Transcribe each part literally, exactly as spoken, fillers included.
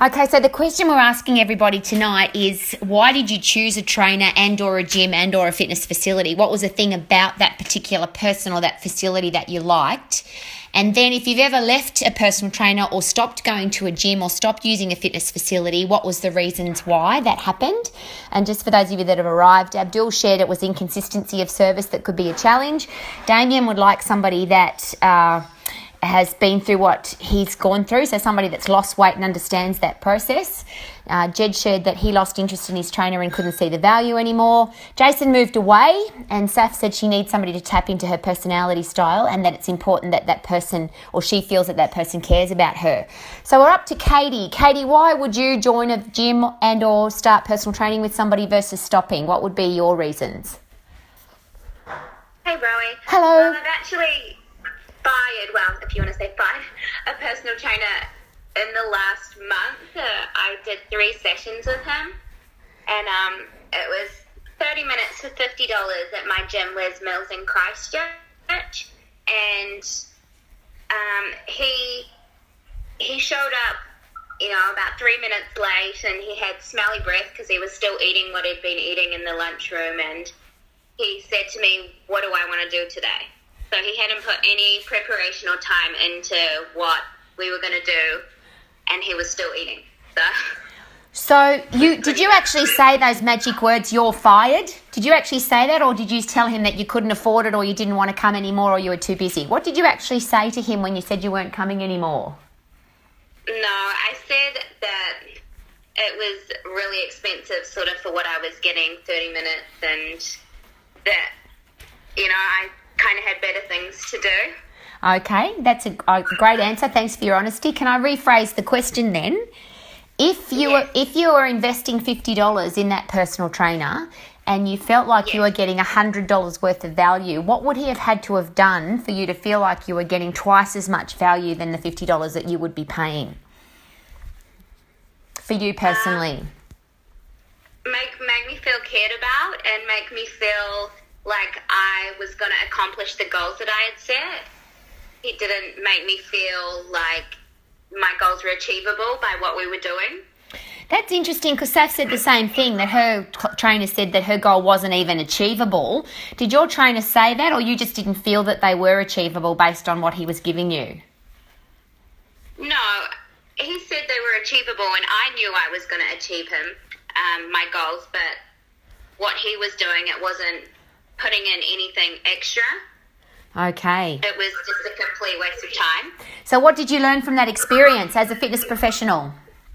Okay, so the question we're asking everybody tonight is, why did you choose a trainer and or a gym and or a fitness facility? What was the thing about that particular person or that facility that you liked? And then if you've ever left a personal trainer or stopped going to a gym or stopped using a fitness facility, what was the reasons why that happened? And just for those of you that have arrived, Abdul shared it was inconsistency of service that could be a challenge. Damien would like somebody that uh, has been through what he's gone through, so somebody that's lost weight and understands that process. Uh, Jed shared that he lost interest in his trainer and couldn't see the value anymore. Jason moved away, and Saf said she needs somebody to tap into her personality style and that it's important that that person, or she feels that that person cares about her. So we're up to Katie. Katie, why would you join a gym and or start personal training with somebody versus stopping? What would be your reasons? Hey, Rowie. Hello. Well, I've actually fired, well, if you want to say fired, a personal trainer in the last month. Uh, I did three sessions with him, and um, it was thirty minutes for fifty dollars at my gym, Les Mills in Christchurch, and um, he he showed up, you know, about three minutes late, and he had smelly breath because he was still eating what he'd been eating in the lunchroom, and he said to me, "What do I want to do today?" So he hadn't put any preparation or time into what we were going to do, and he was still eating. So, so you did you actually say those magic words, "You're fired"? Did you actually say that, or did you tell him that you couldn't afford it, or you didn't want to come anymore, or you were too busy? What did you actually say to him when you said you weren't coming anymore? No, I said that it was really expensive sort of for what I was getting, thirty minutes, and that, you know, I kind of had better things to do. Okay, that's a, a great answer. Thanks for your honesty. Can I rephrase the question then? If you Yes. were if you were investing fifty dollars in that personal trainer and you felt like Yes. you were getting one hundred dollars worth of value, what would he have had to have done for you to feel like you were getting twice as much value than the fifty dollars that you would be paying? For you personally. Um, make, make me feel cared about and make me feel like I was going to accomplish the goals that I had set. It didn't make me feel like my goals were achievable by what we were doing. That's interesting because Saf said the same thing, that her trainer said that her goal wasn't even achievable. Did your trainer say that, or you just didn't feel that they were achievable based on what he was giving you? No, he said they were achievable, and I knew I was going to achieve him, um, my goals, but what he was doing, it wasn't putting in anything extra. Okay. It was just a complete waste of time. So what did you learn from that experience as a fitness professional?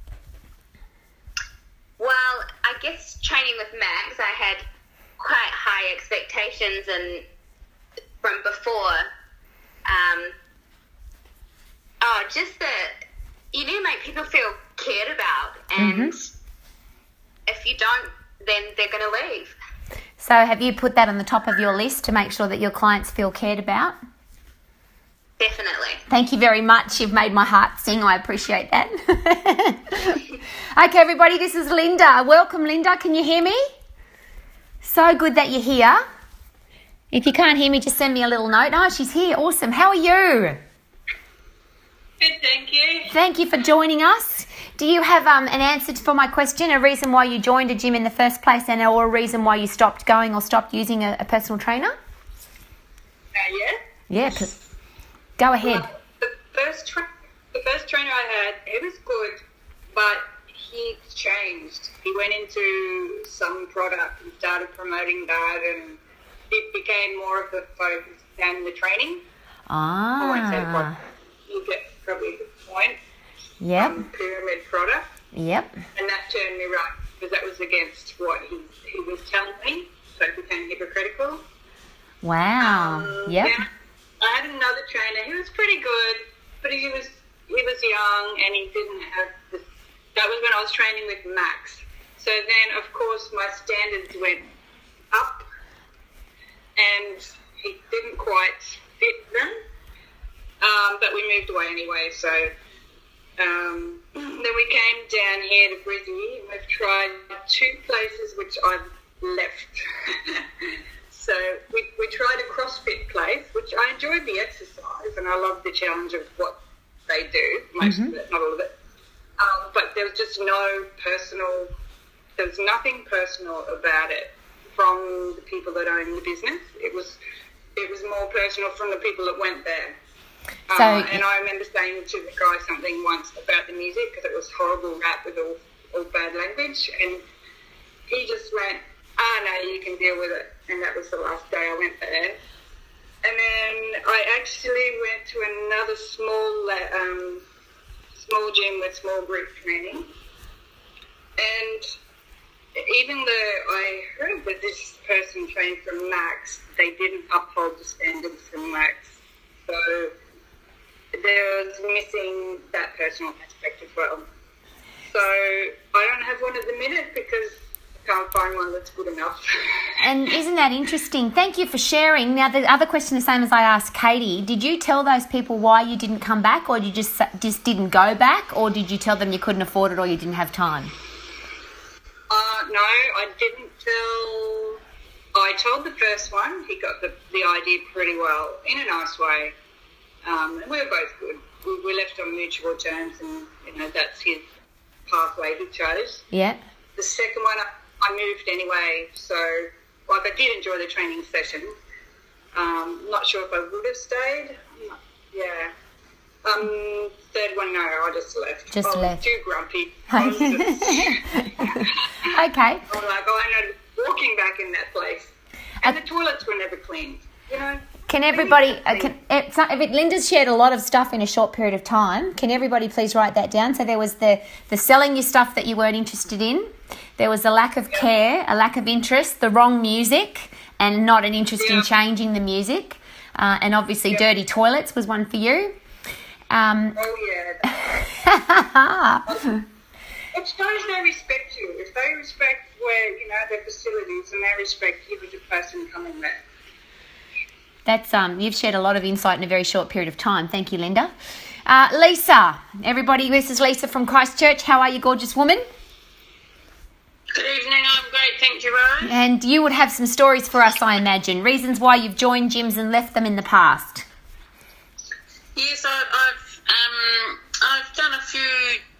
Well, I guess training with Max, I had quite high expectations, and from before, um, oh, just that you need to make people feel cared about, and mm-hmm. if you don't, then they're going to leave. So have you put that on the top of your list to make sure that your clients feel cared about? Definitely. Thank you very much. You've made my heart sing. I appreciate that. Okay, everybody, this is Linda. Welcome, Linda. Can you hear me? So good that you're here. If you can't hear me, just send me a little note. Oh, she's here. Awesome. How are you? Good, thank you. Thank you for joining us. Do you have um, an answer for my question, a reason why you joined a gym in the first place, and or a reason why you stopped going or stopped using a, a personal trainer? Uh, yeah. Yeah, p- go ahead. Well, the first tra- the first trainer I had, he was good, but he changed. He went into some product and started promoting that, and it became more of the focus than the training. I won't say the Ah. product. You get probably the point. Yep. Um, pyramid product. Yep. And that turned me right, because that was against what he, he was telling me, so it became hypocritical. Wow. Um, yep. Yeah, I had another trainer. He was pretty good, but he was he was young and he didn't have the. That was when I was training with Max. So then, of course, my standards went up, and he didn't quite fit them. Um, but we moved away anyway. So um, then we came down here to Brizzy. We've tried two places which I've left. So we, we tried a CrossFit place, which I enjoyed the exercise and I loved the challenge of what they do, most mm-hmm. of it, not all of it. Um, but there was just no personal, there was nothing personal about it from the people that own the business. It was it was more personal from the people that went there. So, uh, and I remember saying to the guy something once about the music, because it was horrible rap with all, all bad language, and he just went, ah, no, you can deal with it. And that was the last day I went there. And then I actually went to another small um, small gym with small group training. And even though I heard that this person trained from Max, they didn't uphold the standards from Max. So there was missing that personal aspect as well. So I don't have one at the minute because I can't find one that's good enough. And isn't that interesting? Thank you for sharing. Now, the other question, the same as I asked Katie, did you tell those people why you didn't come back, or you just just didn't go back, or did you tell them you couldn't afford it or you didn't have time? Uh, no, I didn't tell... I told the first one. He got the, the idea pretty well, in a nice way. Um, and we were both good. We, we left on mutual terms, and, you know, that's his pathway he chose. Yeah. The second one, I, I moved anyway, so, like, I did enjoy the training session. Um, not sure if I would have stayed. Not, yeah. Um, third one, no, I just left. Just I was left. too grumpy. I was just, Okay. I'm like, oh, I'm not walking back in that place. And uh, the toilets were never cleaned, you know. Can everybody, uh, can, it's not, if it, Linda's shared a lot of stuff in a short period of time. Can everybody please write that down? So there was the, the selling you stuff that you weren't interested in. There was a lack of care, a lack of interest, the wrong music, and not an interest yeah. in changing the music. Uh, and obviously yeah. dirty toilets was one for you. Um, oh, yeah. It shows they respect you. If they respect where, you know, their facilities, and they respect you as a person coming there. That's um. You've shared a lot of insight in a very short period of time. Thank you, Linda. Uh, Lisa, everybody, this is Lisa from Christchurch. How are you, gorgeous woman? Good evening. I'm great, thank you, Rose. And you would have some stories for us, I imagine. Reasons why you've joined gyms and left them in the past. Yes, I, I've um I've done a few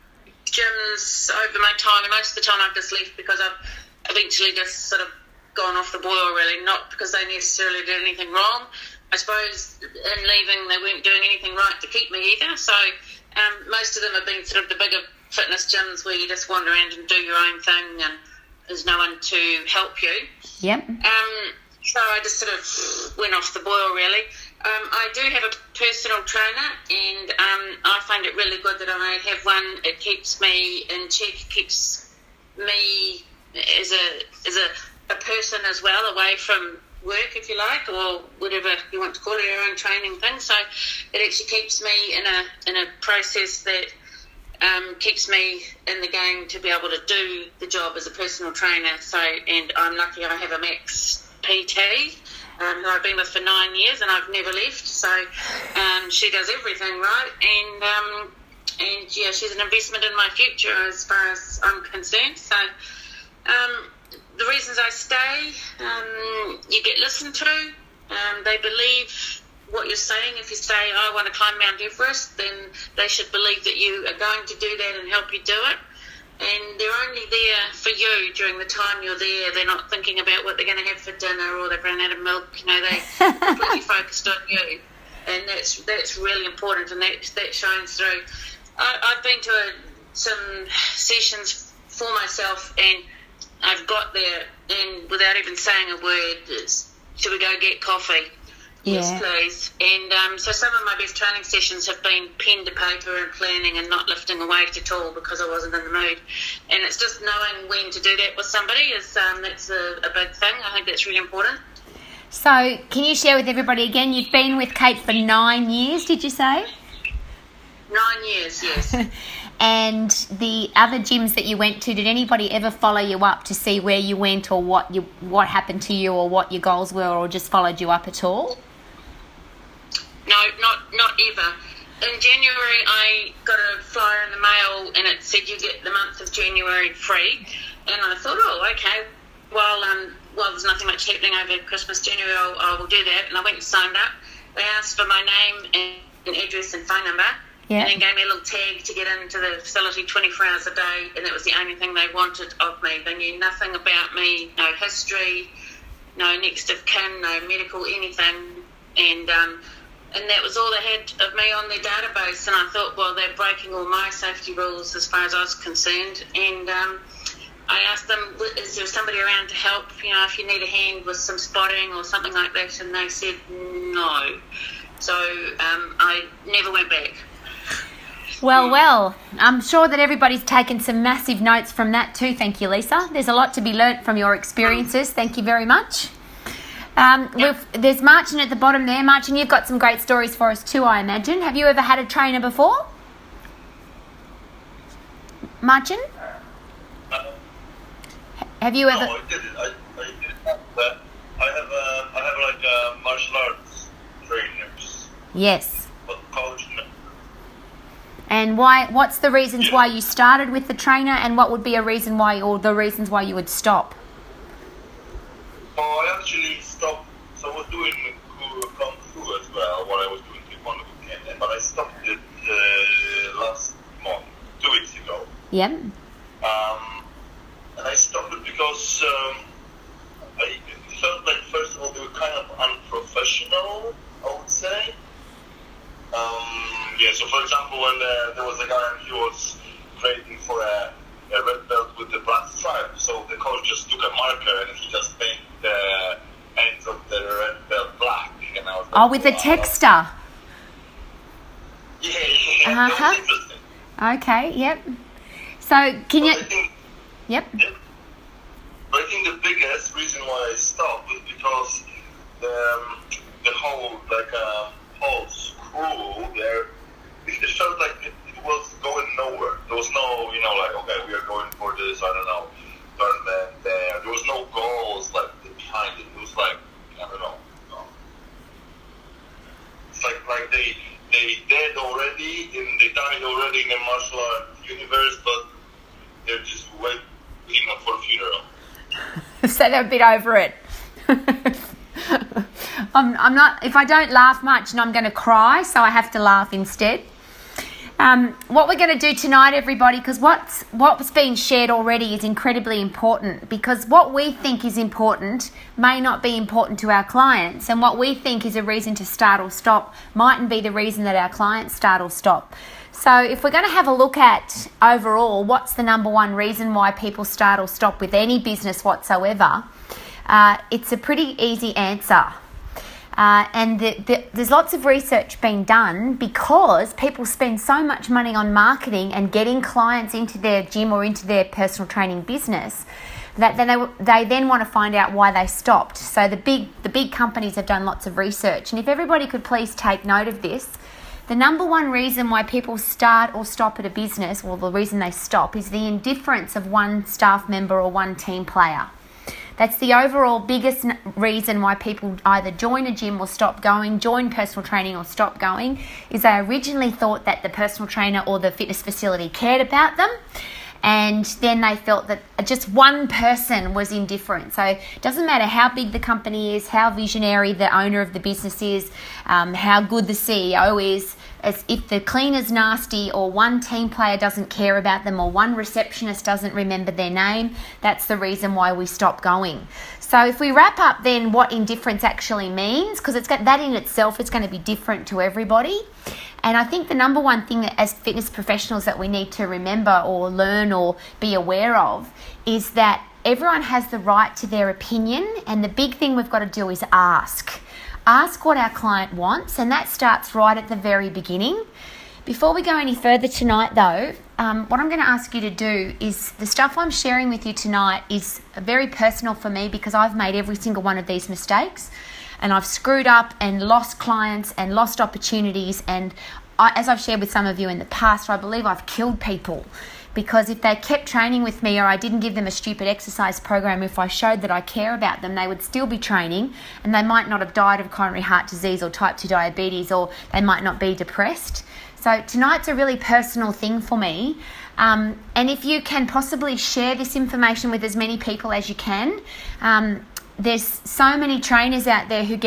gyms over my time, and most of the time I've just left because I've eventually just sort of gone off the boil, really, not because they necessarily did anything wrong. I suppose in leaving they weren't doing anything right to keep me either, so um, most of them have been sort of the bigger fitness gyms where you just wander around and do your own thing and there's no one to help you. Yep. Um, so I just sort of went off the boil, really. Um, I do have a personal trainer, and um, I find it really good that I have one. It keeps me in check, keeps me as a as a a person as well, away from work, if you like, or whatever you want to call it, your own training thing. So it actually keeps me in a in a process that um, keeps me in the game to be able to do the job as a personal trainer. So, and I'm lucky I have a Max P T, um, who I've been with for nine years, and I've never left. So um, she does everything right, and um, and yeah, she's an investment in my future as far as I'm concerned. So. Um, The reasons I stay, um, you get listened to. Um, they believe what you're saying. If you say, I want to climb Mount Everest, then they should believe that you are going to do that and help you do it. And they're only there for you during the time you're there. They're not thinking about what they're going to have for dinner or they've run out of milk. You know, they're completely focused on you. And that's that's really important, and that, that shines through. I, I've been to a, some sessions for myself, and I've got there, and without even saying a word, it's, should we go get coffee? Yeah. Yes, please. And um, so some of my best training sessions have been pen to paper and planning and not lifting a weight at all because I wasn't in the mood. And it's just knowing when to do that with somebody is um, that's a, a big thing. I think that's really important. So can you share with everybody again, you've been with Kate for nine years, did you say? Nine years, yes. And the other gyms that you went to, did anybody ever follow you up to see where you went or what you what happened to you or what your goals were, or just followed you up at all? No, not not ever. In January, I got a flyer in the mail, and it said you get the month of January free. And I thought, oh, okay. Well, um, well, there's nothing much happening over Christmas, January. I'll, I will do that. And I went and signed up. They asked for my name and address and phone number. Yeah. And then gave me a little tag to get into the facility twenty-four hours a day, and that was the only thing they wanted of me. They knew nothing about me, no history, no next of kin, no medical anything, and um, and that was all they had of me on their database. And I thought, well, they're breaking all my safety rules as far as I was concerned. And um, I asked them, is there somebody around to help, you know, if you need a hand with some spotting or something like that? And they said no. So um, I never went back. Well, well, I'm sure that everybody's taken some massive notes from that too. Thank you, Lisa. There's a lot to be learnt from your experiences. Thank you very much. Um, Yep. we've, there's Marcin at the bottom there. Marcin, you've got some great stories for us too, I imagine. Have you ever had a trainer before? Marcin? Uh, Have you no, ever... I didn't. I, I didn't have that. I have, uh, I have like uh, martial arts trainers, Yes. but coach. No. And why? What's the reasons Yeah. why you started with the trainer, and what would be a reason why, or the reasons why you would stop? So I actually stopped. So I was doing Kung Fu as well while I was doing Taekwondo with Ken, but I stopped it uh, last month, two weeks ago. Yep. Um, and I stopped it because um, I felt like, first of all, they were kind of unprofessional, I would say. Um, yeah, so for example, when uh, there was a guy and he was training for a, a red belt with the black stripe, so the coach just took a marker and he just painted the ends of the red belt black. And I was like, Oh, with the wow. texter. Yeah, yeah, that Uh-huh. was interesting. Okay. Yep. So can you? But I think, Yep. yeah, but I think the biggest reason why I stopped was because the, um, the whole, like, uh, whole school there, it, it felt like it, it was going nowhere. There was no, you know, like, okay, we are going for this, I don't know, tournament there. There was no goals, like, behind it. It was like, I don't know. No. It's like, like they, they dead already, and they died already in the martial art universe, but they're just waiting for a funeral. So they're a bit over it. I'm, I'm not. If I don't laugh much, and I'm going to cry, so I have to laugh instead. Um, what we're going to do tonight, everybody, because what's what's being shared already is incredibly important. Because what we think is important may not be important to our clients, and what we think is a reason to start or stop mightn't be the reason that our clients start or stop. So if we're going to have a look at overall what's the number one reason why people start or stop with any business whatsoever, uh, it's a pretty easy answer. Uh, and the, the, there's lots of research being done because people spend so much money on marketing and getting clients into their gym or into their personal training business that then they, they then want to find out why they stopped. So the big the big companies have done lots of research. And if everybody could please take note of this, the number one reason why people start or stop at a business, or the reason they stop, is the indifference of one staff member or one team player. That's the overall biggest reason why people either join a gym or stop going, join personal training or stop going, is they originally thought that the personal trainer or the fitness facility cared about them, and then they felt that just one person was indifferent. So it doesn't matter how big the company is, how visionary the owner of the business is, um, how good the C E O is, as if the cleaner's nasty or one team player doesn't care about them or one receptionist doesn't remember their name, that's the reason why we stop going. So if we wrap up then what indifference actually means, because it's got that in itself, it's going to be different to everybody. And I think the number one thing that as fitness professionals that we need to remember or learn or be aware of is that everyone has the right to their opinion, and the big thing we've got to do is ask. Ask what our client wants, and that starts right at the very beginning. Before we go any further tonight though, um, what I'm going to ask you to do is, the stuff I'm sharing with you tonight is very personal for me because I've made every single one of these mistakes. And I've screwed up and lost clients and lost opportunities. And I, as I've shared with some of you in the past, I believe I've killed people. Because if they kept training with me or I didn't give them a stupid exercise program, if I showed that I care about them, they would still be training and they might not have died of coronary heart disease or type two diabetes, or they might not be depressed. So tonight's a really personal thing for me. Um, and if you can possibly share this information with as many people as you can, um, there's so many trainers out there who get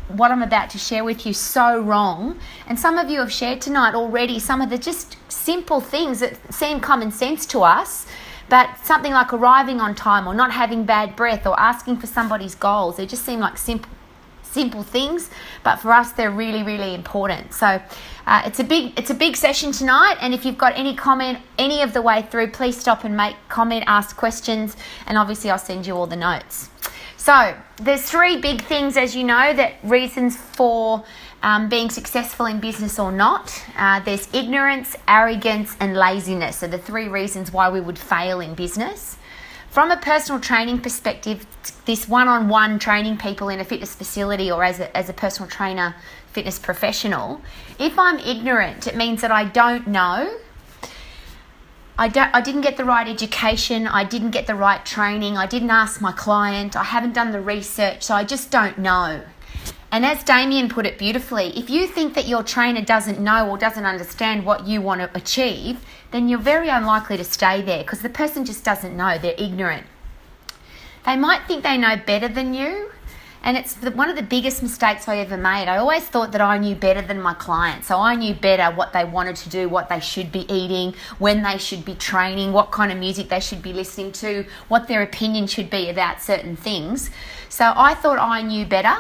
what I'm about to share with you so wrong. And some of you have shared tonight already some of the just simple things that seem common sense to us, but something like arriving on time or not having bad breath or asking for somebody's goals, they just seem like simple simple things, but for us they're really, really important. So uh, it's a big it's a big session tonight, and if you've got any comment any of the way through, please stop and make comment, ask questions, and obviously I'll send you all the notes. So there's three big things, as you know, that reasons for um, being successful in business or not. Uh, there's ignorance, arrogance, and laziness. So the three reasons why we would fail in business. From a personal training perspective, this one-on-one training people in a fitness facility or as a, as a personal trainer, fitness professional, if I'm ignorant, it means that I don't know. I, don't, I didn't get the right education. I didn't get the right training. I didn't ask my client. I haven't done the research, so I just don't know. And as Damien put it beautifully, if you think that your trainer doesn't know or doesn't understand what you want to achieve, then you're very unlikely to stay there because the person just doesn't know. They're ignorant. They might think they know better than you, and it's the, one of the biggest mistakes I ever made. I always thought that I knew better than my clients, so I knew better what they wanted to do, what they should be eating, when they should be training, what kind of music they should be listening to, what their opinion should be about certain things. So I thought I knew better.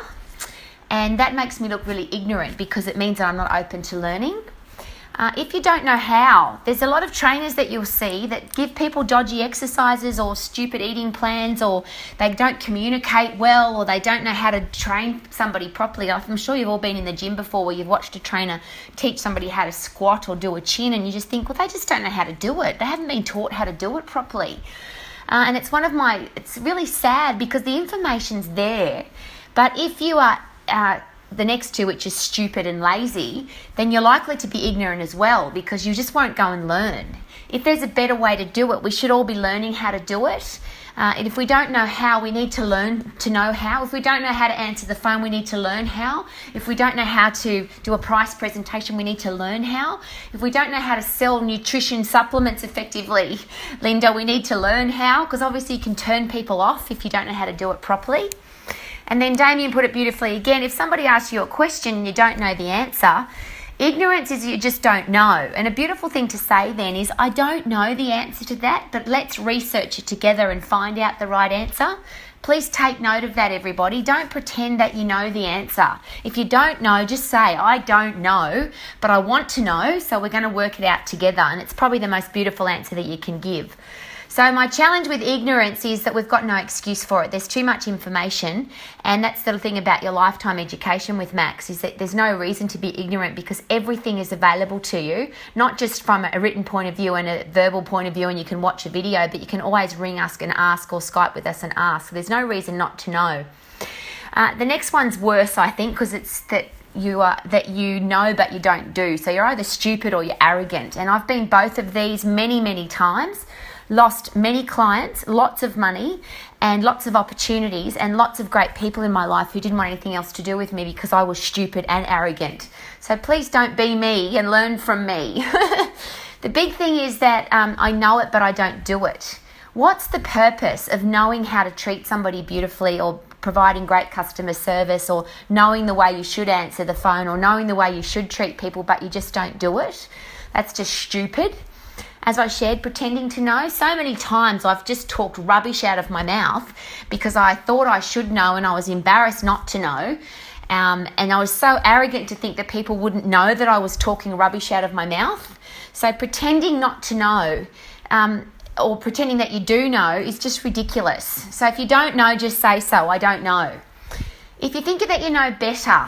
And that makes me look really ignorant because it means that I'm not open to learning. Uh, if you don't know how, there's a lot of trainers that you'll see that give people dodgy exercises or stupid eating plans, or they don't communicate well, or they don't know how to train somebody properly. I'm sure you've all been in the gym before where you've watched a trainer teach somebody how to squat or do a chin, and you just think, well, they just don't know how to do it. They haven't been taught how to do it properly. Uh, and it's one of my, it's really sad because the information's there. But if you are Uh, the next two, which is stupid and lazy, then you're likely to be ignorant as well because you just won't go and learn. If there's a better way to do it, we should all be learning how to do it. Uh, and if we don't know how, we need to learn to know how. If we don't know how to answer the phone, we need to learn how. If we don't know how to do a price presentation, we need to learn how. If we don't know how to sell nutrition supplements effectively, Linda, we need to learn how, because obviously you can turn people off if you don't know how to do it properly. And then Damien put it beautifully again, if somebody asks you a question and you don't know the answer, ignorance is you just don't know. And a beautiful thing to say then is, I don't know the answer to that, but let's research it together and find out the right answer. Please take note of that, everybody. Don't pretend that you know the answer. If you don't know, just say, I don't know, but I want to know, so we're going to work it out together. And it's probably the most beautiful answer that you can give. So my challenge with ignorance is that we've got no excuse for it. There's too much information, and that's the thing about your lifetime education with Max, is that there's no reason to be ignorant because everything is available to you, not just from a written point of view and a verbal point of view, and you can watch a video, but you can always ring us and ask, or Skype with us and ask. There's no reason not to know. Uh, the next one's worse, I think, because it's that you are that you know but you don't do. So you're either stupid or you're arrogant, and I've been both of these many, many times. Lost many clients, lots of money, and lots of opportunities, and lots of great people in my life who didn't want anything else to do with me because I was stupid and arrogant. So please don't be me and learn from me. The big thing is that um, I know it, but I don't do it. What's the purpose of knowing how to treat somebody beautifully, or providing great customer service, or knowing the way you should answer the phone, or knowing the way you should treat people, but you just don't do it? That's just stupid. As I shared, pretending to know, so many times I've just talked rubbish out of my mouth because I thought I should know and I was embarrassed not to know. Um, and I was so arrogant to think that people wouldn't know that I was talking rubbish out of my mouth. So pretending not to know um, or pretending that you do know is just ridiculous. So if you don't know, just say so, I don't know. If you think that you know better,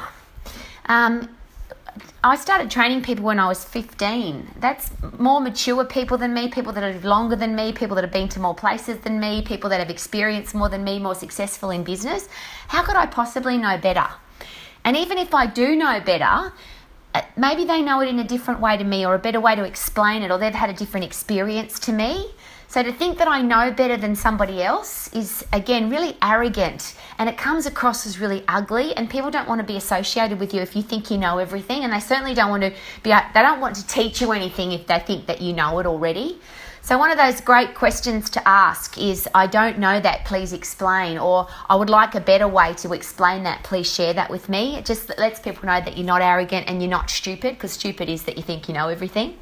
um, I started training people when I was fifteen. That's more mature people than me, people that have lived longer than me, people that have been to more places than me, people that have experienced more than me, more successful in business. How could I possibly know better? And even if I do know better, maybe they know it in a different way to me, or a better way to explain it, or they've had a different experience to me. So to think that I know better than somebody else is, again, really arrogant, and it comes across as really ugly, and people don't want to be associated with you if you think you know everything, and they certainly don't want to be, they don't want to teach you anything if they think that you know it already. So one of those great questions to ask is, I don't know that, please explain, or I would like a better way to explain that, please share that with me. It just lets people know that you're not arrogant and you're not stupid, because stupid is that you think you know everything.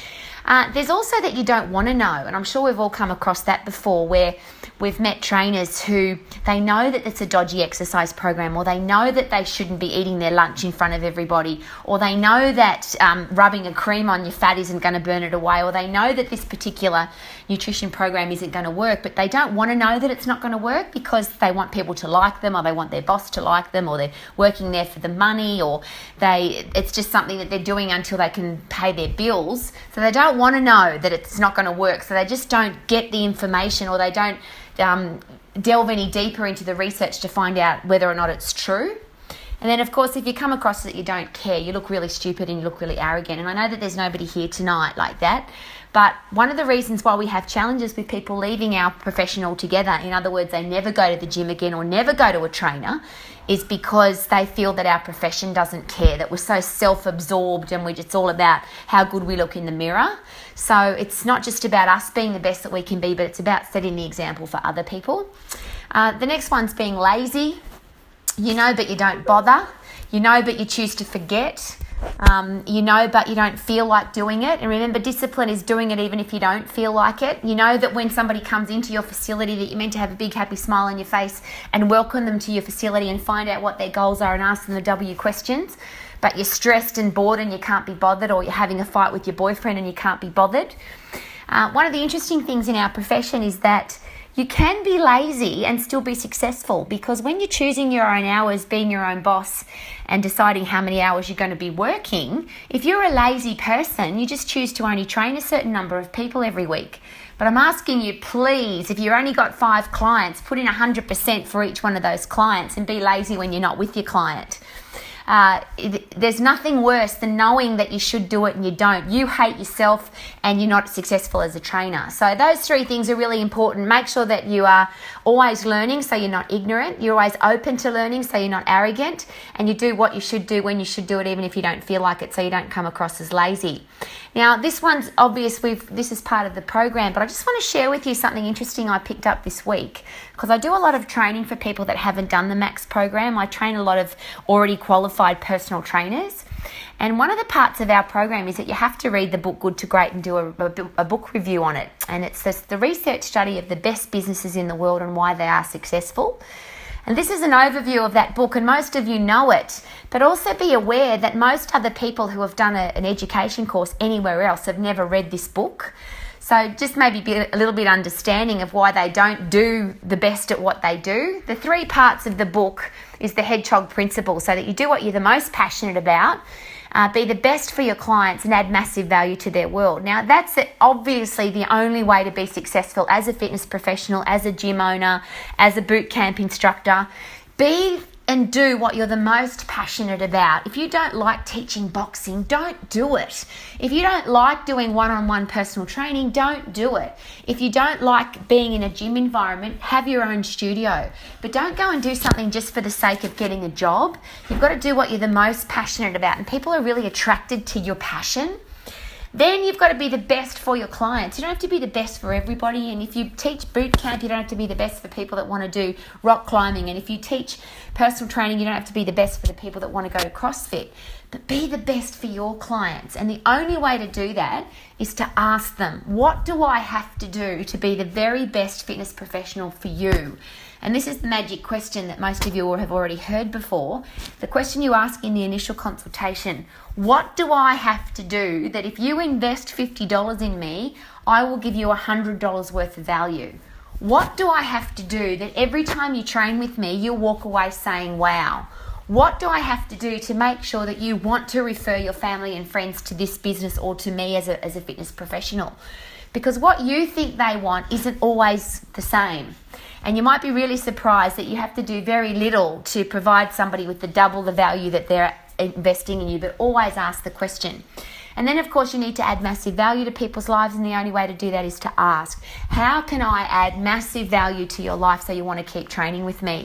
Uh, there's also that you don't want to know, and I'm sure we've all come across that before, where we've met trainers who they know that it's a dodgy exercise program, or they know that they shouldn't be eating their lunch in front of everybody, or they know that um, rubbing a cream on your fat isn't going to burn it away, or they know that this particular nutrition program isn't going to work, but they don't want to know that it's not going to work because they want people to like them, or they want their boss to like them, or they're working there for the money, or they it's just something that they're doing until they can pay their bills. So they don't want to know that it's not going to work, so they just don't get the information, or they don't um, delve any deeper into the research to find out whether or not it's true. And then, of course, if you come across that you don't care, you look really stupid and you look really arrogant. And I know that there's nobody here tonight like that, but one of the reasons why we have challenges with people leaving our profession altogether, in other words, they never go to the gym again or never go to a trainer, is because they feel that our profession doesn't care, that we're so self-absorbed and we it's all about how good we look in the mirror. So it's not just about us being the best that we can be, but it's about setting the example for other people. Uh, the next one's being lazy. You know, but you don't bother. You know, but you choose to forget. Um, you know, but you don't feel like doing it. And remember, discipline is doing it even if you don't feel like it. You know that when somebody comes into your facility that you're meant to have a big happy smile on your face and welcome them to your facility and find out what their goals are and ask them the W questions. But you're stressed and bored and you can't be bothered, or you're having a fight with your boyfriend and you can't be bothered. Uh, one of the interesting things in our profession is that you can be lazy and still be successful, because when you're choosing your own hours, being your own boss and deciding how many hours you're going to be working, if you're a lazy person, you just choose to only train a certain number of people every week. But I'm asking you, please, if you've only got five clients, put in one hundred percent for each one of those clients and be lazy when you're not with your client. Uh, it, there's nothing worse than knowing that you should do it and you don't. You hate yourself and you're not successful as a trainer. So those three things are really important. Make sure that you are always learning so you're not ignorant. You're always open to learning so you're not arrogant. And you do what you should do when you should do it, even if you don't feel like it, so you don't come across as lazy. Now, this one's obvious. We've, this is part of the program, but I just want to share with you something interesting I picked up this week, because I do a lot of training for people that haven't done the MAX program. I train a lot of already qualified personal trainers. And one of the parts of our program is that you have to read the book Good to Great and do a, a, a book review on it. And it's this, the research study of the best businesses in the world and why they are successful. And this is an overview of that book, and most of you know it, but also be aware that most other people who have done a, an education course anywhere else have never read this book. So just maybe be a little bit understanding of why they don't do the best at what they do. The three parts of the book is the hedgehog principle, so that you do what you're the most passionate about, uh, be the best for your clients and add massive value to their world. Now, that's obviously the only way to be successful as a fitness professional, as a gym owner, as a boot camp instructor. Be and do what you're the most passionate about. If you don't like teaching boxing, don't do it. If you don't like doing one-on-one personal training, don't do it. If you don't like being in a gym environment, have your own studio. But don't go and do something just for the sake of getting a job. You've got to do what you're the most passionate about, and people are really attracted to your passion. Then you've got to be the best for your clients. You don't have to be the best for everybody. And if you teach boot camp, you don't have to be the best for people that want to do rock climbing. And if you teach personal training, you don't have to be the best for the people that want to go to CrossFit. But be the best for your clients. And the only way to do that is to ask them, what do I have to do to be the very best fitness professional for you? And this is the magic question that most of you have already heard before. The question you ask in the initial consultation: what do I have to do that if you invest fifty dollars in me, I will give you one hundred dollars worth of value? What do I have to do that every time you train with me, you'll walk away saying, wow? What do I have to do to make sure that you want to refer your family and friends to this business or to me as a, as a fitness professional? Because what you think they want isn't always the same. And you might be really surprised that you have to do very little to provide somebody with the double the value that they're investing in you, but always ask the question. And then, of course, you need to add massive value to people's lives, and the only way to do that is to ask, how can I add massive value to your life so you want to keep training with me?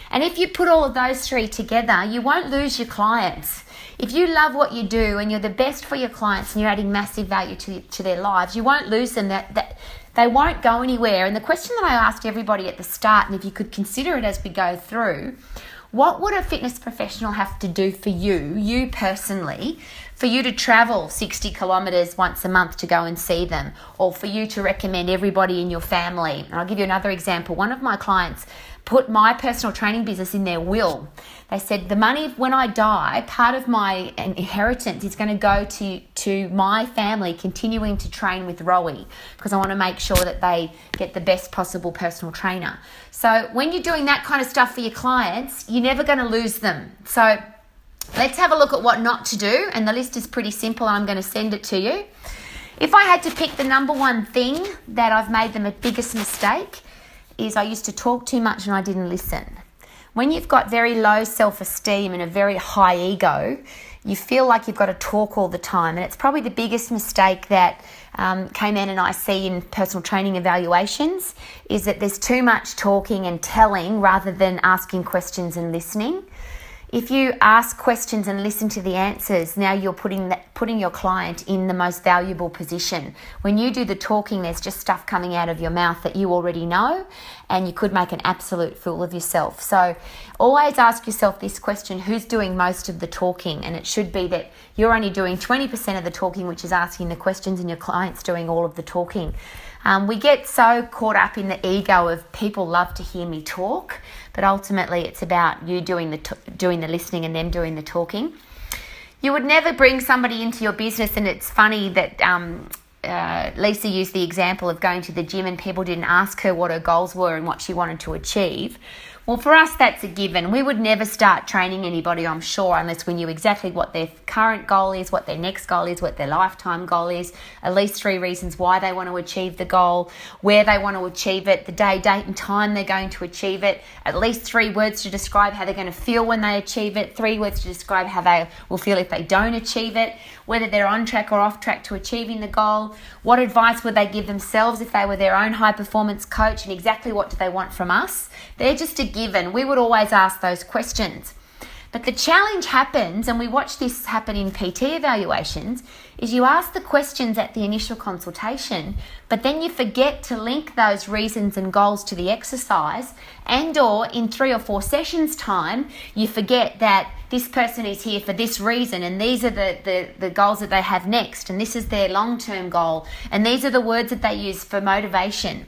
And if you put all of those three together, you won't lose your clients. If you love what you do and you're the best for your clients and you're adding massive value to, to their lives, you won't lose them. That, that they won't go anywhere. And the question that I asked everybody at the start, and if you could consider it as we go through, what would a fitness professional have to do for you, you personally, for you to travel sixty kilometres once a month to go and see them, or for you to recommend everybody in your family? And I'll give you another example. One of my clients put my personal training business in their will. They said, the money, when I die, part of my inheritance is going to go to, to my family continuing to train with Rowie, because I want to make sure that they get the best possible personal trainer. So when you're doing that kind of stuff for your clients, you're never going to lose them. So let's have a look at what not to do. And the list is pretty simple. I'm going to send it to you. If I had to pick the number one thing that I've made them a biggest mistake, is I used to talk too much and I didn't listen. When you've got very low self-esteem and a very high ego, you feel like you've got to talk all the time. And it's probably the biggest mistake that um, K-Man and I see in personal training evaluations, is that there's too much talking and telling rather than asking questions and listening. If you ask questions and listen to the answers, now you're putting that, putting your client in the most valuable position. When you do the talking, there's just stuff coming out of your mouth that you already know, and you could make an absolute fool of yourself. So always ask yourself this question: who's doing most of the talking? And it should be that you're only doing twenty percent of the talking, which is asking the questions, and your client's doing all of the talking. Um, we get so caught up in the ego of people love to hear me talk, but ultimately it's about you doing the t- doing the listening and them doing the talking. You would never bring somebody into your business, and it's funny that um, uh, Lisa used the example of going to the gym and people didn't ask her what her goals were and what she wanted to achieve. Well, for us, that's a given. We would never start training anybody, I'm sure, unless we knew exactly what their current goal is, what their next goal is, what their lifetime goal is, at least three reasons why they want to achieve the goal, where they want to achieve it, the day, date and time they're going to achieve it, at least three words to describe how they're going to feel when they achieve it, three words to describe how they will feel if they don't achieve it, whether they're on track or off track to achieving the goal, what advice would they give themselves if they were their own high performance coach, and exactly what do they want from us. They're just a given. We would always ask those questions. But the challenge happens, and we watch this happen in P T evaluations, is you ask the questions at the initial consultation, but then you forget to link those reasons and goals to the exercise, and or in three or four sessions time, you forget that this person is here for this reason, and these are the, the, the goals that they have next, and this is their long-term goal, and these are the words that they use for motivation.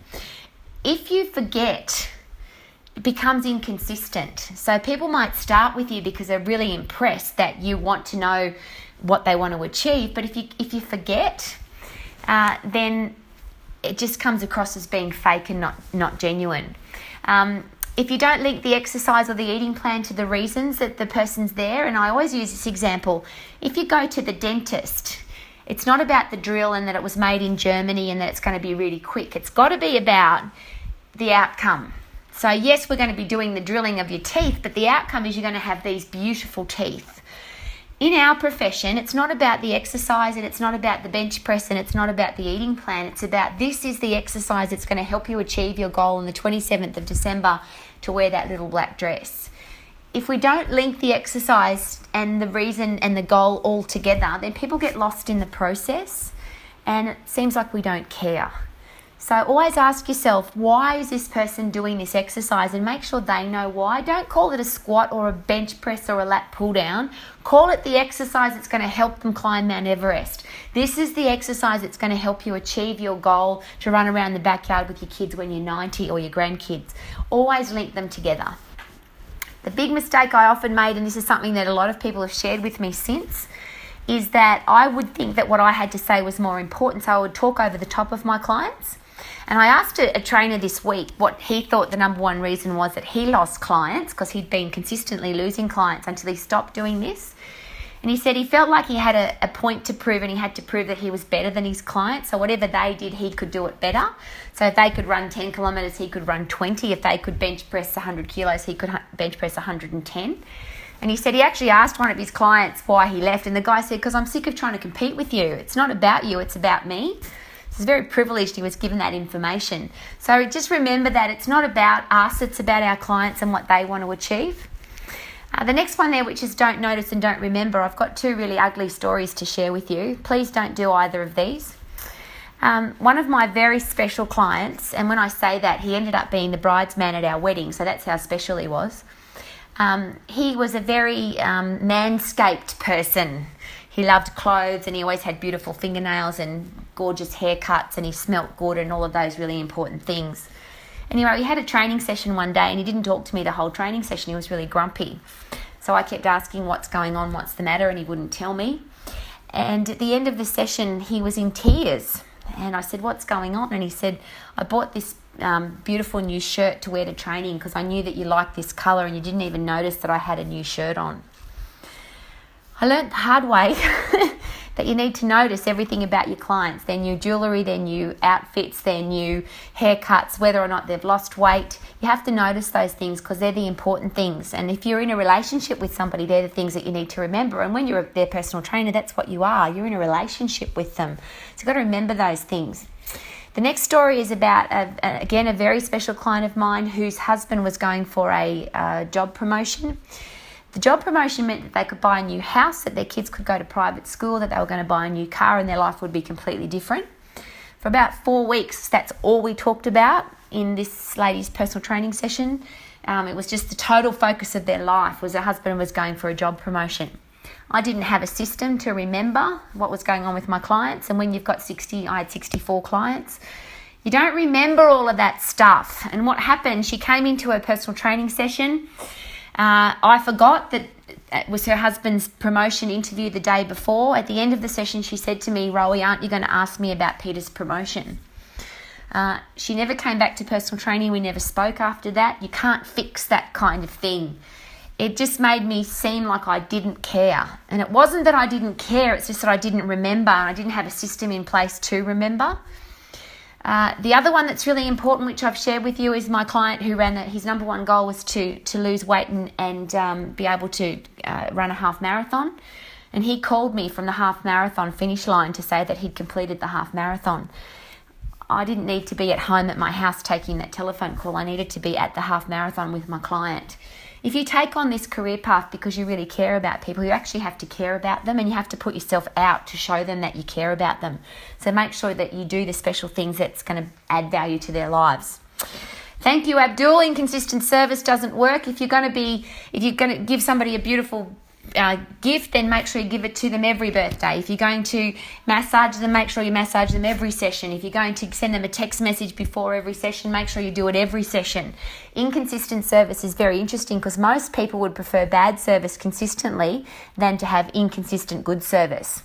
If you forget, it becomes inconsistent. So people might start with you because they're really impressed that you want to know what they want to achieve, but if you if you forget, uh, then it just comes across as being fake and not, not genuine. Um, if you don't link the exercise or the eating plan to the reasons that the person's there, and I always use this example, if you go to the dentist, it's not about the drill and that it was made in Germany and that it's going to be really quick. It's got to be about the outcome. So yes, we're going to be doing the drilling of your teeth, but the outcome is you're going to have these beautiful teeth. In our profession, it's not about the exercise, and it's not about the bench press, and it's not about the eating plan. It's about this is the exercise that's going to help you achieve your goal on the twenty-seventh of December to wear that little black dress. If we don't link the exercise and the reason and the goal all together, then people get lost in the process, and it seems like we don't care. So always ask yourself, why is this person doing this exercise, and make sure they know why. Don't call it a squat or a bench press or a lat pull down. Call it the exercise that's going to help them climb Mount Everest. This is the exercise that's going to help you achieve your goal to run around the backyard with your kids when you're ninety or your grandkids. Always link them together. The big mistake I often made, and this is something that a lot of people have shared with me since, is that I would think that what I had to say was more important, so I would talk over the top of my clients. And I asked a, a trainer this week what he thought the number one reason was that he lost clients, because he'd been consistently losing clients until he stopped doing this. And he said he felt like he had a, a point to prove, and he had to prove that he was better than his clients. So whatever they did, he could do it better. So if they could run ten kilometres, he could run twenty. If they could bench press one hundred kilos, he could bench press one hundred ten. And he said he actually asked one of his clients why he left. And the guy said, because I'm sick of trying to compete with you. It's not about you, it's about me. was very privileged he was given that information. So just remember that it's not about us, it's about our clients and what they want to achieve. Uh, the next one there, which is don't notice and don't remember, I've got two really ugly stories to share with you. Please don't do either of these. Um, one of my very special clients, and when I say that, he ended up being the bridesman at our wedding, so that's how special he was. Um, he was a very um, manscaped person. He loved clothes and he always had beautiful fingernails and gorgeous haircuts, and he smelt good and all of those really important things. Anyway, we had a training session one day and he didn't talk to me the whole training session. He was really grumpy. So I kept asking what's going on, what's the matter, and he wouldn't tell me. And at the end of the session, he was in tears. And I said, what's going on? And he said, I bought this um, beautiful new shirt to wear to training because I knew that you liked this colour and you didn't even notice that I had a new shirt on. I learned the hard way that you need to notice everything about your clients, their new jewellery, their new outfits, their new haircuts, whether or not they've lost weight. You have to notice those things because they're the important things. And if you're in a relationship with somebody, they're the things that you need to remember. And when you're their personal trainer, that's what you are. You're in a relationship with them. So you've got to remember those things. The next story is about, a, a, again, a very special client of mine whose husband was going for a uh, job promotion. The job promotion meant that they could buy a new house, that their kids could go to private school, that they were going to buy a new car, and their life would be completely different. For about four weeks, that's all we talked about in this lady's personal training session. Um, it was just the total focus of their life was her husband was going for a job promotion. I didn't have a system to remember what was going on with my clients, and when you've got sixty, I had sixty-four clients, you don't remember all of that stuff. And what happened, she came into her personal training session. Uh, I forgot that it was her husband's promotion interview the day before. At the end of the session, she said to me, Rowie, aren't you going to ask me about Peter's promotion? Uh, she never came back to personal training. We never spoke after that. You can't fix that kind of thing. It just made me seem like I didn't care. And it wasn't that I didn't care, it's just that I didn't remember and I didn't have a system in place to remember. Uh, the other one that's really important, which I've shared with you, is my client who ran, a, his number one goal was to, to lose weight and, and um, be able to uh, run a half marathon. And he called me from the half marathon finish line to say that he'd completed the half marathon. I didn't need to be at home at my house taking that telephone call. I needed to be at the half marathon with my client. If you take on this career path because you really care about people, you actually have to care about them and you have to put yourself out to show them that you care about them. So make sure that you do the special things that's going to add value to their lives. Thank you, Abdul. Inconsistent service doesn't work. If you're going to be, if you're going to give somebody a beautiful uh, gift, then make sure you give it to them every birthday. If you're going to massage them, make sure you massage them every session. If you're going to send them a text message before every session, make sure you do it every session. Inconsistent service is very interesting because most people would prefer bad service consistently than to have inconsistent good service.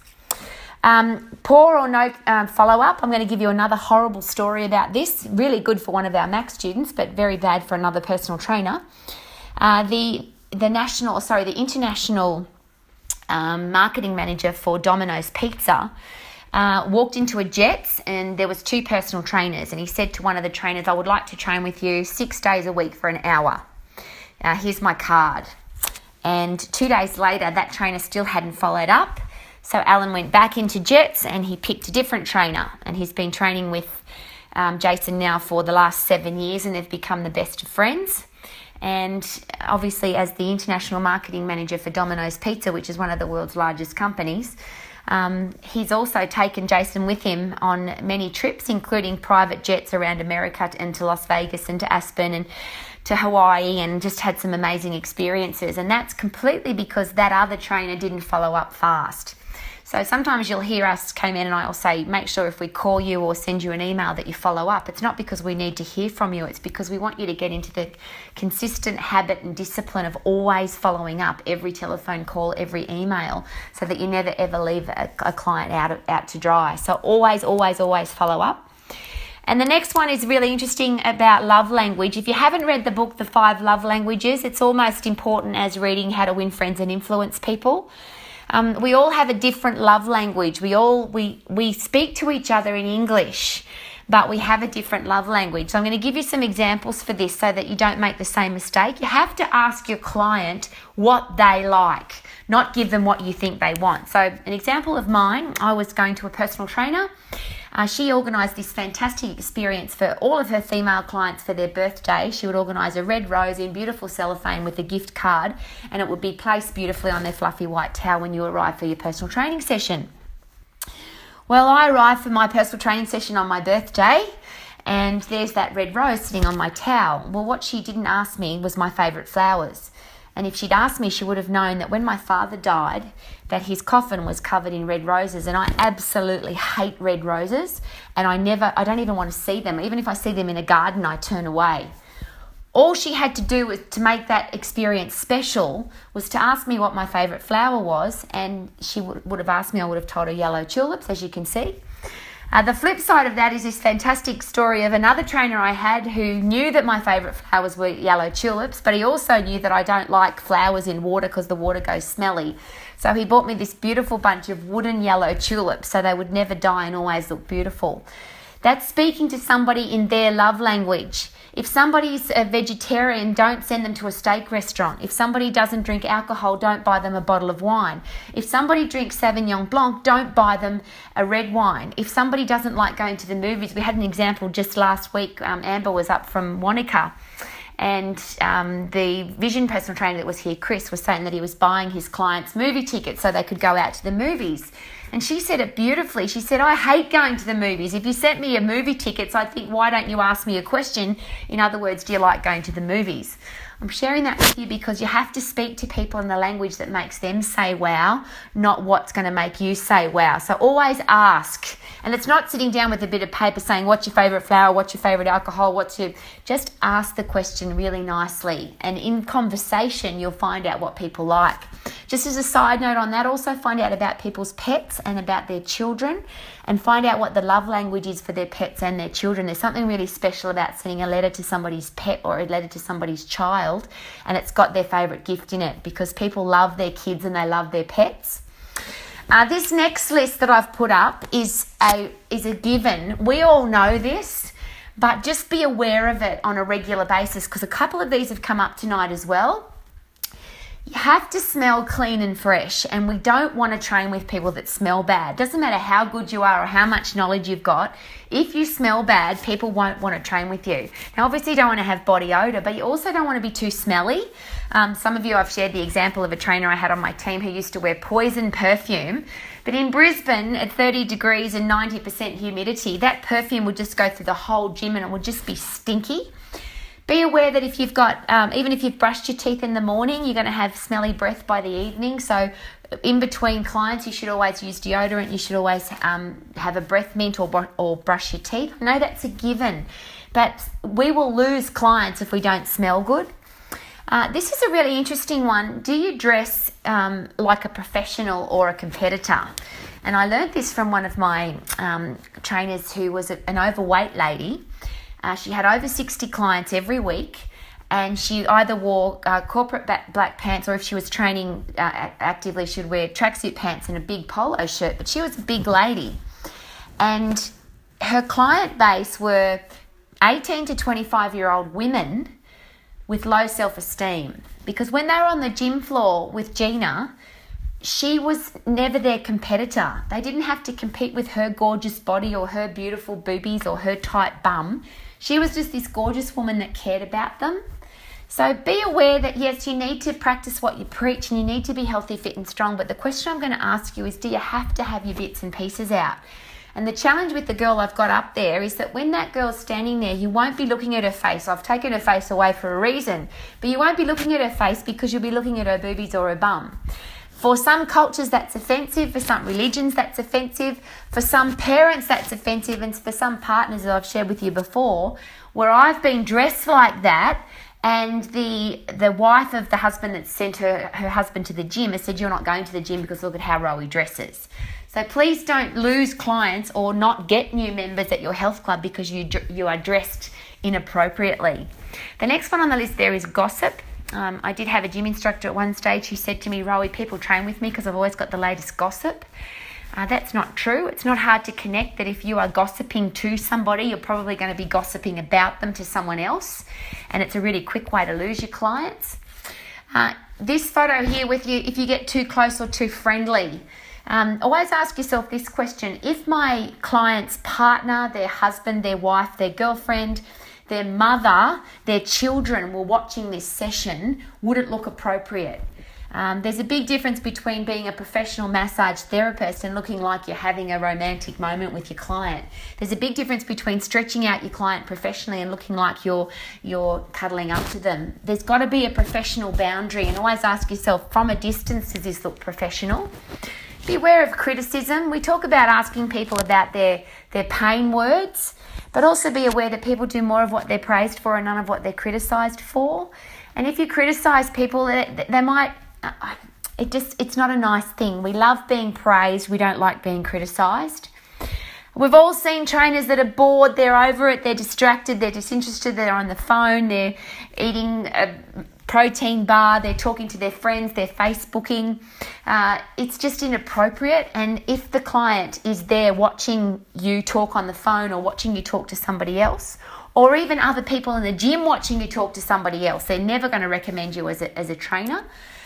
Um, poor or no uh, follow-up. I'm going to give you another horrible story about this. Really good for one of our Max students, but very bad for another personal trainer. Uh, the the national, sorry, the international um, marketing manager for Domino's Pizza uh, walked into a Jets and there was two personal trainers, and he said to one of the trainers, I would like to train with you six days a week for an hour. Uh, here's my card. And two days later, that trainer still hadn't followed up. So Alan went back into Jets and he picked a different trainer, and he's been training with um, Jason now for the last seven years and they've become the best of friends. And obviously, as the international marketing manager for Domino's Pizza, which is one of the world's largest companies, um, he's also taken Jason with him on many trips, including private jets around America and to Las Vegas and to Aspen and to Hawaii, and just had some amazing experiences. And that's completely because that other trainer didn't follow up fast. So sometimes you'll hear us come in and I'll say, make sure if we call you or send you an email that you follow up. It's not because we need to hear from you. It's because we want you to get into the consistent habit and discipline of always following up every telephone call, every email, so that you never ever leave a, a client out, out to dry. So always, always, always follow up. And the next one is really interesting about love language. If you haven't read the book, The Five Love Languages, it's almost important as reading How to Win Friends and Influence People. Um, we all have a different love language. We all we we speak to each other in English, but we have a different love language. So I'm going to give you some examples for this so that you don't make the same mistake. You have to ask your client what they like, not give them what you think they want. So an example of mine, I was going to a personal trainer. Uh, she organised this fantastic experience for all of her female clients for their birthday. She would organise a red rose in beautiful cellophane with a gift card, and it would be placed beautifully on their fluffy white towel when you arrive for your personal training session. Well, I arrived for my personal training session on my birthday, and there's that red rose sitting on my towel. Well, what she didn't ask me was my favourite flowers. And if she'd asked me, she would have known that when my father died, that his coffin was covered in red roses. And I absolutely hate red roses. And I never, I don't even want to see them. Even if I see them in a garden, I turn away. All she had to do was to make that experience special was to ask me what my favourite flower was. And she would, would have asked me, I would have told her yellow tulips, as you can see. Uh, the flip side of that is this fantastic story of another trainer I had who knew that my favourite flowers were yellow tulips, but he also knew that I don't like flowers in water because the water goes smelly. So he bought me this beautiful bunch of wooden yellow tulips so they would never die and always look beautiful. That's speaking to somebody in their love language. If somebody's a vegetarian, don't send them to a steak restaurant. If somebody doesn't drink alcohol, don't buy them a bottle of wine. If somebody drinks Sauvignon Blanc, don't buy them a red wine. If somebody doesn't like going to the movies, we had an example just last week. Um, Amber was up from Wanaka, and um, the Vision personal trainer that was here, Chris, was saying that he was buying his clients movie tickets so they could go out to the movies. And she said it beautifully. She said, I hate going to the movies. If you sent me a movie tickets, I'd think, why don't you ask me a question? In other words, do you like going to the movies? I'm sharing that with you because you have to speak to people in the language that makes them say wow, not what's going to make you say wow. So always ask. And it's not sitting down with a bit of paper saying, what's your favourite flower? What's your favourite alcohol? What's your... Just ask the question really nicely. And in conversation, you'll find out what people like. Just as a side note on that, also find out about people's pets and about their children, and find out what the love language is for their pets and their children. There's something really special about sending a letter to somebody's pet or a letter to somebody's child, and it's got their favourite gift in it, because people love their kids and they love their pets. Uh, this next list that I've put up is a is a given. We all know this, but just be aware of it on a regular basis, because a couple of these have come up tonight as well. You have to smell clean and fresh, and we don't want to train with people that smell bad. Doesn't matter how good you are or how much knowledge you've got. If you smell bad, people won't want to train with you. Now, obviously, you don't want to have body odour, but you also don't want to be too smelly. Um, some of you, I've shared the example of a trainer I had on my team who used to wear poison perfume. But in Brisbane, at thirty degrees and ninety percent humidity, that perfume would just go through the whole gym and it would just be stinky. Be aware that if you've got, um, even if you've brushed your teeth in the morning, you're going to have smelly breath by the evening. So in between clients, you should always use deodorant. You should always um, have a breath mint or, or brush your teeth. I know that's a given, but we will lose clients if we don't smell good. Uh, this is a really interesting one. Do you dress um, like a professional or a competitor? And I learned this from one of my um, trainers who was a, an overweight lady. Uh, she had over sixty clients every week, and she either wore uh, corporate black pants, or if she was training uh, actively, she'd wear tracksuit pants and a big polo shirt. But she was a big lady, and her client base were eighteen to twenty-five-year-old women with low self-esteem, because when they were on the gym floor with Gina, she was never their competitor. They didn't have to compete with her gorgeous body or her beautiful boobies or her tight bum. She was just this gorgeous woman that cared about them. So be aware that, yes, you need to practice what you preach and you need to be healthy, fit and strong. But the question I'm going to ask you is, do you have to have your bits and pieces out? And the challenge with the girl I've got up there is that when that girl's standing there, you won't be looking at her face. I've taken her face away for a reason. But you won't be looking at her face because you'll be looking at her boobies or her bum. For some cultures, that's offensive. For some religions, that's offensive. For some parents, that's offensive. And for some partners that I've shared with you before, where I've been dressed like that, and the the wife of the husband that sent her, her husband to the gym has said, you're not going to the gym because look at how Rowie dresses. So please don't lose clients or not get new members at your health club because you you are dressed inappropriately. The next one on the list there is gossip. Um, I did have a gym instructor at one stage who said to me, Rowie, people train with me because I've always got the latest gossip. Uh, that's not true. It's not hard to connect that if you are gossiping to somebody, you're probably going to be gossiping about them to someone else. And it's a really quick way to lose your clients. Uh, this photo here with you, if you get too close or too friendly, Um, always ask yourself this question. If my client's partner, their husband, their wife, their girlfriend, their mother, their children were watching this session, would it look appropriate? Um, there's a big difference between being a professional massage therapist and looking like you're having a romantic moment with your client. There's a big difference between stretching out your client professionally and looking like you're you're cuddling up to them. There's got to be a professional boundary, and always ask yourself, from a distance, does this look professional? Be aware of criticism. We talk about asking people about their, their pain words, but also be aware that people do more of what they're praised for and none of what they're criticised for. And if you criticise people, they, they might... It just, it's not a nice thing. We love being praised. We don't like being criticised. We've all seen trainers that are bored. They're over it. They're distracted. They're disinterested. They're on the phone. They're eating a protein bar. They're talking to their friends. They're Facebooking. Uh, it's just inappropriate. And if the client is there watching you talk on the phone or watching you talk to somebody else, or even other people in the gym watching you talk to somebody else, they're never going to recommend you as a, as a trainer.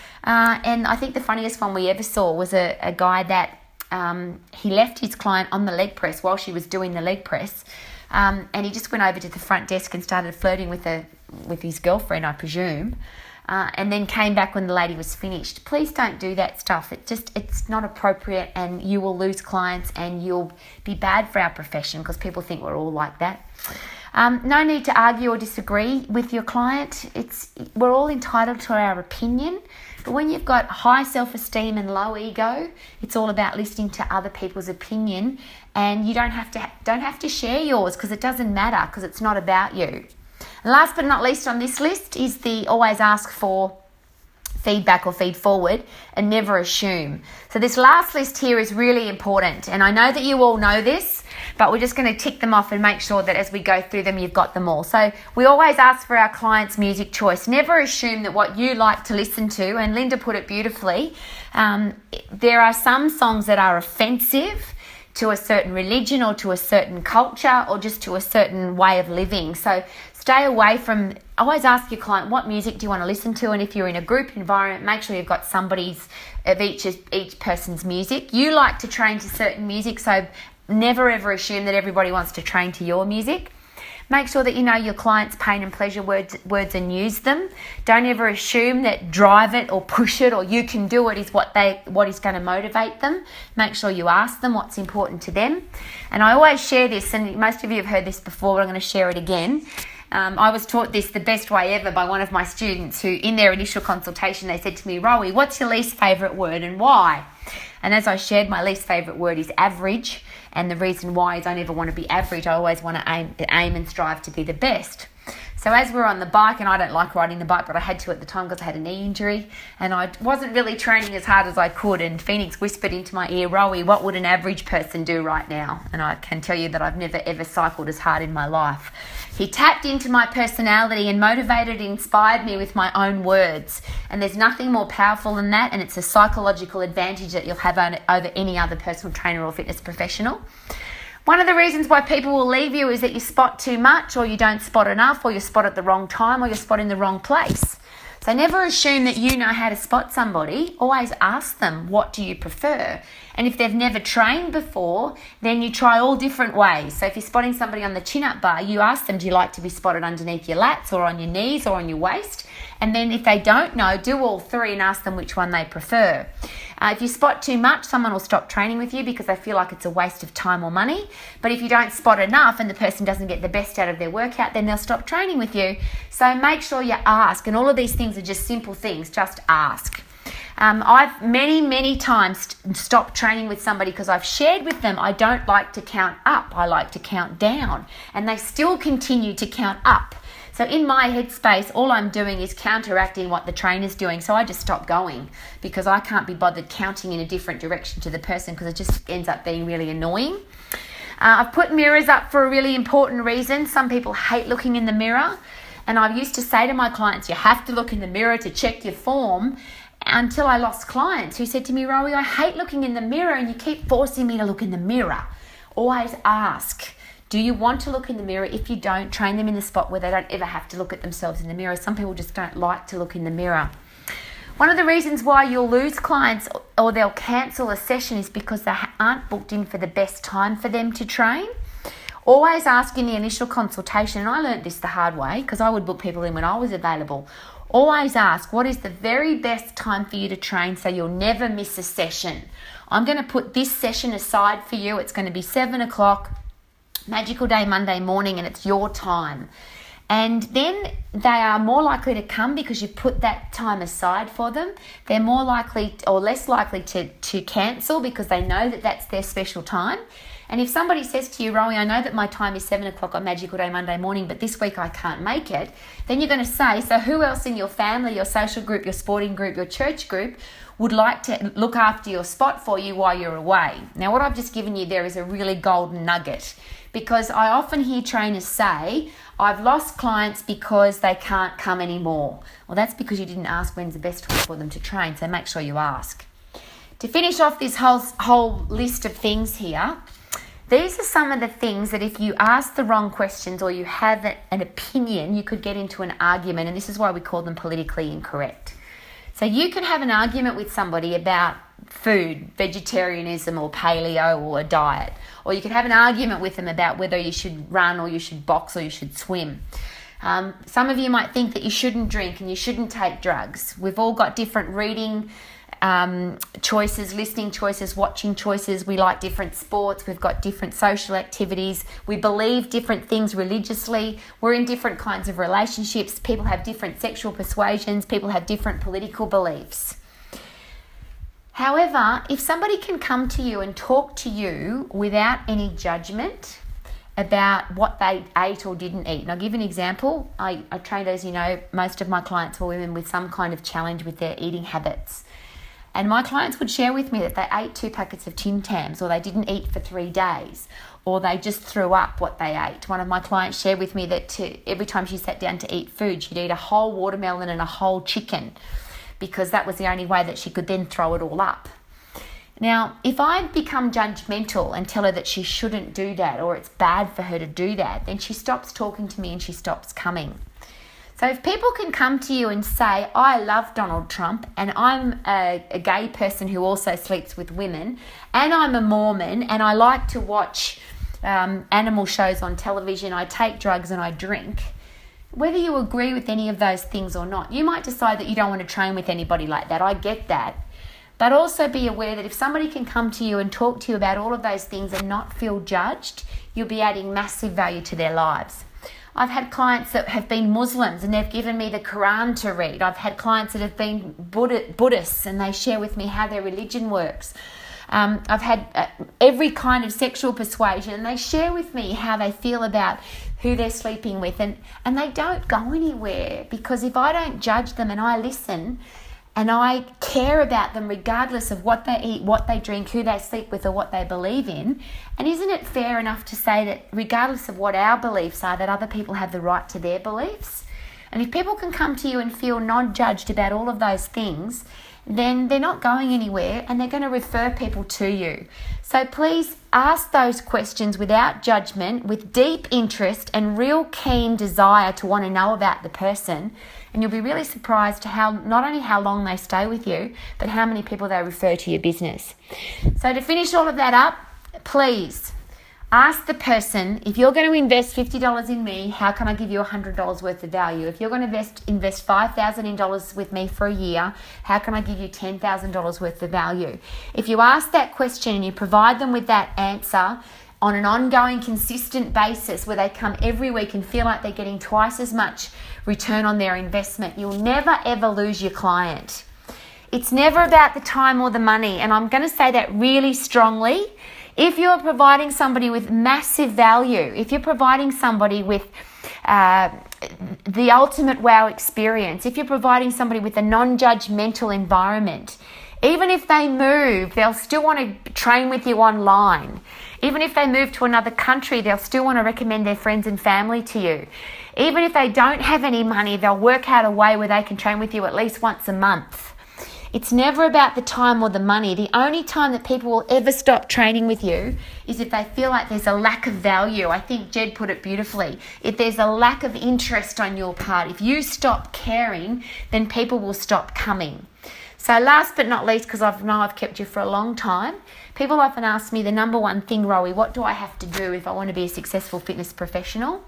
Uh, and I think the funniest one we ever saw was a, a guy that um, he left his client on the leg press while she was doing the leg press, um, and he just went over to the front desk and started flirting with a with his girlfriend, I presume, uh, and then came back when the lady was finished. Please don't do that stuff. It just it's not appropriate, and you will lose clients, and you'll be bad for our profession because people think we're all like that. Um, no need to argue or disagree with your client. It's we're all entitled to our opinion. But when you've got high self-esteem and low ego, it's all about listening to other people's opinion, and you don't have to don't have to share yours because it doesn't matter, because it's not about you. And last but not least on this list is the always ask for feedback or feed forward and never assume. So this last list here is really important, and I know that you all know this, but we're just going to tick them off and make sure that as we go through them, you've got them all. So we always ask for our clients' music choice. Never assume that what you like to listen to, and Linda put it beautifully, um, there are some songs that are offensive to a certain religion or to a certain culture or just to a certain way of living. So stay away from, always ask your client, what music do you want to listen to? And if you're in a group environment, make sure you've got somebody's, of each, each person's music. You like to train to certain music, so never ever assume that everybody wants to train to your music. Make sure that you know your client's pain and pleasure words, words and use them. Don't ever assume that drive it or push it or you can do it is what they what is going to motivate them. Make sure you ask them what's important to them. And I always share this, and most of you have heard this before, but I'm going to share it again. Um, I was taught this the best way ever by one of my students who, in their initial consultation, they said to me, Rowie, what's your least favourite word and why? And as I shared, my least favourite word is average. And the reason why is I never want to be average. I always want to aim, aim and strive to be the best. So as we're on the bike, and I don't like riding the bike, but I had to at the time because I had a knee injury, and I wasn't really training as hard as I could, and Phoenix whispered into my ear, Rowie, what would an average person do right now? And I can tell you that I've never ever cycled as hard in my life. He tapped into my personality and motivated and inspired me with my own words. And there's nothing more powerful than that, and it's a psychological advantage that you'll have over any other personal trainer or fitness professional. One of the reasons why people will leave you is that you spot too much, or you don't spot enough, or you spot at the wrong time, or you spot in the wrong place. So never assume that you know how to spot somebody. Always ask them, what do you prefer? And if they've never trained before, then you try all different ways. So if you're spotting somebody on the chin-up bar, you ask them, do you like to be spotted underneath your lats or on your knees or on your waist? And then if they don't know, do all three and ask them which one they prefer. Uh, if you spot too much, someone will stop training with you because they feel like it's a waste of time or money. But if you don't spot enough and the person doesn't get the best out of their workout, then they'll stop training with you. So make sure you ask. And all of these things are just simple things. Just ask. Um, I've many, many times st- stopped training with somebody because I've shared with them I don't like to count up. I like to count down. And they still continue to count up. So in my headspace, all I'm doing is counteracting what the trainer's doing. So I just stop going because I can't be bothered counting in a different direction to the person because it just ends up being really annoying. Uh, I've put mirrors up for a really important reason. Some people hate looking in the mirror. And I used to say to my clients, you have to look in the mirror to check your form, until I lost clients who said to me, Rowie, I hate looking in the mirror and you keep forcing me to look in the mirror. Always ask. Do you want to look in the mirror? If you don't, train them in the spot where they don't ever have to look at themselves in the mirror. Some people just don't like to look in the mirror. One of the reasons why you'll lose clients or they'll cancel a session is because they aren't booked in for the best time for them to train. Always ask in the initial consultation, and I learnt this the hard way because I would book people in when I was available. Always ask, what is the very best time for you to train so you'll never miss a session? I'm going to put this session aside for you. It's going to be seven o'clock, Magical Day Monday morning, and it's your time. And then they are more likely to come because you put that time aside for them. They're more likely or less likely to, to cancel because they know that that's their special time. And if somebody says to you, Rowie, I know that my time is seven o'clock on Magical Day Monday morning, but this week I can't make it, then you're going to say, so who else in your family, your social group, your sporting group, your church group would like to look after your spot for you while you're away? Now, what I've just given you there is a really golden nugget, because I often hear trainers say, I've lost clients because they can't come anymore. Well, that's because you didn't ask when's the best time for them to train, so make sure you ask. To finish off this whole, whole list of things here, these are some of the things that if you ask the wrong questions or you have an opinion, you could get into an argument, and this is why we call them politically incorrect. So you can have an argument with somebody about food, vegetarianism or paleo or a diet, or you could have an argument with them about whether you should run or you should box or you should swim. Um, some of you might think that you shouldn't drink and you shouldn't take drugs. We've all got different reading um, choices, listening choices, watching choices. We like different sports. We've got different social activities. We believe different things religiously. We're in different kinds of relationships. People have different sexual persuasions. People have different political beliefs. However, if somebody can come to you and talk to you without any judgment about what they ate or didn't eat. And I'll give you an example. I, I trained, as you know, most of my clients were women with some kind of challenge with their eating habits. And my clients would share with me that they ate two packets of Tim Tams, or they didn't eat for three days, or they just threw up what they ate. One of my clients shared with me that to, every time she sat down to eat food, she'd eat a whole watermelon and a whole chicken, because that was the only way that she could then throw it all up. Now, if I become judgmental and tell her that she shouldn't do that, or it's bad for her to do that, then she stops talking to me and she stops coming. So if people can come to you and say, I love Donald Trump and I'm a, a gay person who also sleeps with women, and I'm a Mormon and I like to watch um, animal shows on television, I take drugs and I drink, whether you agree with any of those things or not, you might decide that you don't want to train with anybody like that. I get that. But also be aware that if somebody can come to you and talk to you about all of those things and not feel judged, you'll be adding massive value to their lives. I've had clients that have been Muslims and they've given me the Quran to read. I've had clients that have been Buddhists and they share with me how their religion works. Um, I've had uh, every kind of sexual persuasion, and they share with me how they feel about who they're sleeping with, and, and they don't go anywhere, because if I don't judge them and I listen and I care about them regardless of what they eat, what they drink, who they sleep with, or what they believe in, and isn't it fair enough to say that regardless of what our beliefs are, that other people have the right to their beliefs? And if people can come to you and feel non-judged about all of those things, then they're not going anywhere and they're going to refer people to you. So please ask those questions without judgment, with deep interest and real keen desire to want to know about the person, and you'll be really surprised how not only how long they stay with you, but how many people they refer to your business. So to finish all of that up, please ask the person, if you're going to invest fifty dollars in me, how can I give you one hundred dollars worth of value? If you're going to invest, invest five thousand dollars with me for a year, how can I give you ten thousand dollars worth of value? If you ask that question and you provide them with that answer on an ongoing, consistent basis, where they come every week and feel like they're getting twice as much return on their investment, you'll never ever lose your client. It's never about the time or the money, and I'm going to say that really strongly. If you're providing somebody with massive value, if you're providing somebody with uh, the ultimate wow experience, if you're providing somebody with a non-judgmental environment, even if they move, they'll still want to train with you online. Even if they move to another country, they'll still want to recommend their friends and family to you. Even if they don't have any money, they'll work out a way where they can train with you at least once a month. It's never about the time or the money. The only time that people will ever stop training with you is if they feel like there's a lack of value. I think Jed put it beautifully. If there's a lack of interest on your part, if you stop caring, then people will stop coming. So last but not least, because I know I've kept you for a long time, people often ask me the number one thing, Rowie, what do I have to do if I want to be a successful fitness professional?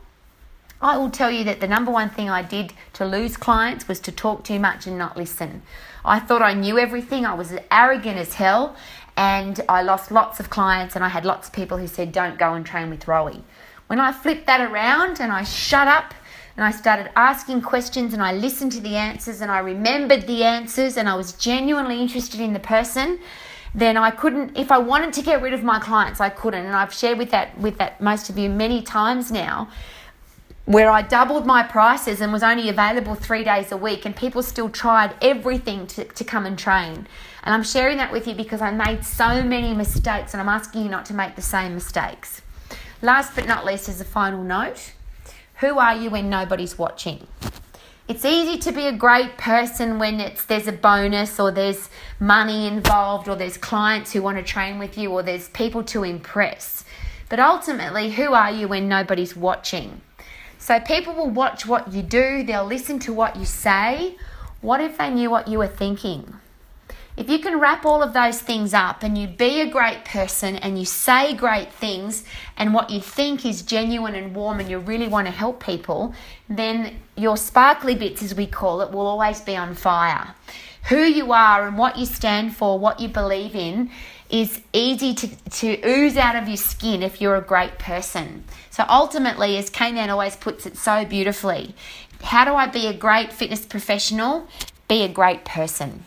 I will tell you that the number one thing I did to lose clients was to talk too much and not listen. I thought I knew everything. I was arrogant as hell, and I lost lots of clients, and I had lots of people who said, don't go and train with Rowie. When I flipped that around and I shut up and I started asking questions and I listened to the answers and I remembered the answers and I was genuinely interested in the person, then I couldn't, if I wanted to get rid of my clients, I couldn't. And I've shared with that with that most of you many times now, where I doubled my prices and was only available three days a week, and people still tried everything to, to come and train. And I'm sharing that with you because I made so many mistakes, and I'm asking you not to make the same mistakes. Last but not least, as a final note, who are you when nobody's watching? It's easy to be a great person when it's there's a bonus or there's money involved or there's clients who want to train with you or there's people to impress. But ultimately, who are you when nobody's watching? So people will watch what you do, they'll listen to what you say. What if they knew what you were thinking? If you can wrap all of those things up and you be a great person and you say great things and what you think is genuine and warm and you really want to help people, then your sparkly bits, as we call it, will always be on fire. Who you are and what you stand for, what you believe in, is easy to, to ooze out of your skin if you're a great person. So ultimately, as K-Man always puts it so beautifully, how do I be a great fitness professional? Be a great person.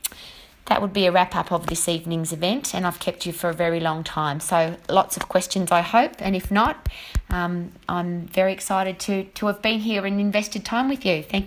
That would be a wrap-up of this evening's event, and I've kept you for a very long time. So lots of questions, I hope, and if not, um, I'm very excited to, to have been here and invested time with you. Thank